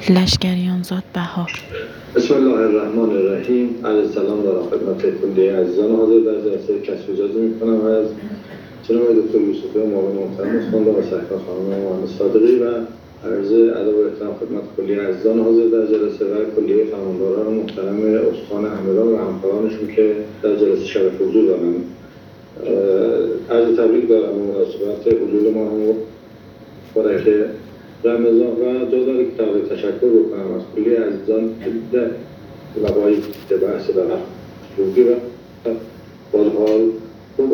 لشکریانزاد بهار. بسم الله الرحمن الرحیم. عرض سلام دارم خدمت کلیه عزیزان حاضر در جلسه کسب اجازه میکنم از جناب دکتر یوسفی معاون محترم استاندار و سرکار خانم مهندس صادقی و عرض ادب و احترام خدمت کلیه عزیزان حاضر در جلسه و کلیه فرمانداران محترم استان همدان و همکارانشون که در جلسه شرف حضور دارن. عرض تبریک دارم به مناسبت حضور ما مبارک رمضان و جا داره که تشکر بکنم از کلیه عزیزان در لبایی بحث روگی و بالحال خوب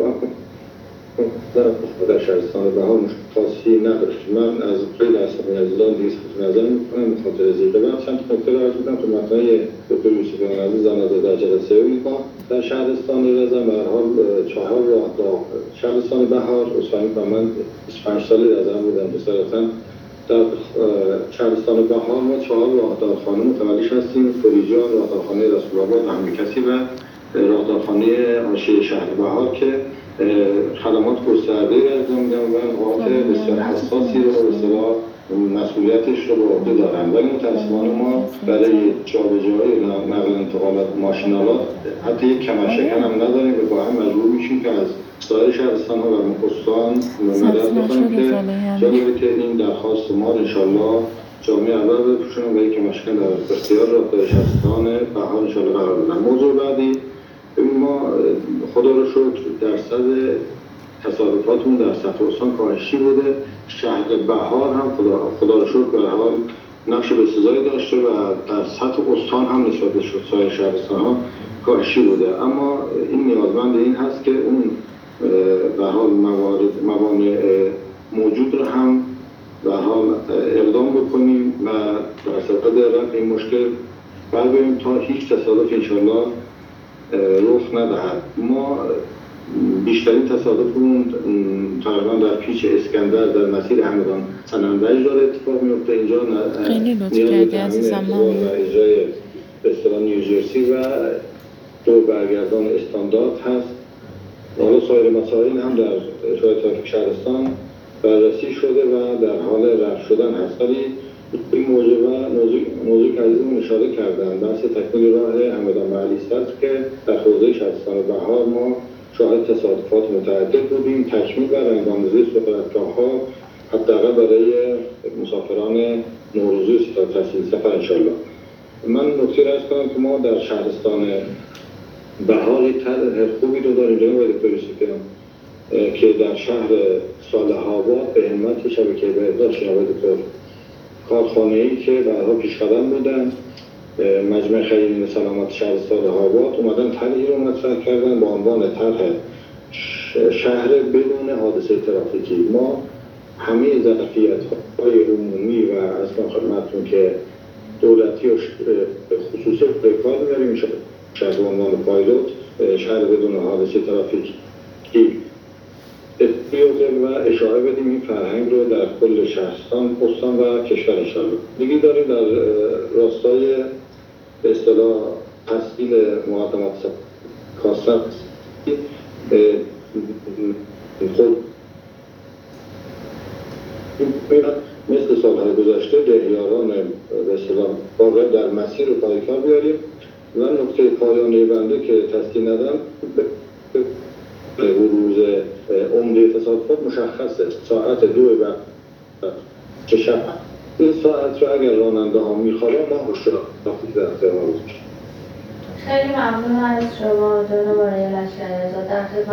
در شهرستان بهار خاصی نداشت. من از خیلی عزیزان دیگه نظر میکنم به خاطر زیده و چند نکته رو عرض میکنم خدمت‌های دکتر یوسفی عزیزان در جلسه میکنم. در شهرستان رضا به هر حال 4 راهدار شهرستان بهار اصفهانی که من 25 سالی در زمان بودم بصراحتا در شهرستان بهار ما 4 راهدارخانه متولیش هستیم: فریجان، راهدارخانه رسول آباد، همکسی و راهدارخانه حاشیه شهر بهار که خدمات گسترده‌ای را انجام میدن و نقاط بسیار حساسی رو به اصطلاح مسئولیتش رو به عهده دارن، ولی متأسفانه ما برای جابجایی نقل انتقالات ماشین‌آلات حتی یک کمرشکن هم نداریم و با هم مجبور میشیم که از سایر شهرستان‌ها و استان مدد بکنیم که جالبه که این درخواست ما انشالله جامعه اول بپوشونم و یک کمرشکن در اختیار راهدار شهرستان بهار انشالله قرار بدن. موضوع بعدی، ما خدا رو شکر درصد تصادفاتمون در سطح استان کاهشی بوده. شهر بهار هم خدا رو شکر به حال نقش بسزایی داشته و در سطح استان هم نسبت به سایر شهرستان‌ها کاهشی بوده، اما این نیازمند این هست که اون به حال موانع موجود رو هم به حال اقدام بکنیم و در صدد رفع این مشکل برگردیم تا هیچ تصادف انشالله رخ ندهد. ما بیشترین تصادفمون تقریبا در پیچ اسکندر در مسیر همدان سنندج داره اتفاق میفته. اینجا خیلی لطف کردی عزیزم. و اجرای به اصطلاح نیوجرسی و دور برگردان استاندارد هست. حالا سایر مسائل هم در ارشاد ترافیک شهرستان بررسی شده و در حال رفع شدن هست، ولی این موضوع که عزیزمون اشاره کردن بحث تکمیل راه همدان محلی است که در حوزه شهرستان بهار ما شاهد تصادفات متعدد بودیم. تکمیل و رنگ‌آمیزی سفرتگاه‌ها حداقل برای مسافران نوروزی و ستاد تحصیل سفر انشالله. من نکته را عرض کنم که ما در شهرستان بهار یک طرح خوبی رو داریم جناب دکتر یوسفی که در شهر صالح آباد به همت شبکه بهداشت جناب دکتر کارخانه‌ای که بعدها پیشقدم بودن مجمع خیرین سلامت شهر صالح آباد اومدن طرحی رو مطرح کردن با عنوان طرح شهر بدون حادثه ترافیکی. ما همه ظرفیت‌های عمومی و اصلا خدمتتون که دولتی و خصوصی به کار می‌بریم شهر به عنوان پایلوت شهر بدون حادثه ترافیکی بیوزن و اشاره بدیم این فرهنگ رو در کل شهرستان، استان و کشور انشالله. دیگه داریم در راستای به اصطلاح تسهیل مقدمات کاسب خود مثل سالهای گذشته دهیاران به اصطلاح واقع در مسیر رو پایکار بیاریم و نکته پایانی بنده که تصدیل ندم روز عمده تصادفات مشخصه ساعت 2 بعد چه شب. این ساعت رو اگر راننده ها میخوابن ما هشدار در اختیار ما گذاشتیم. خیلی ممنون از شما جناب آقای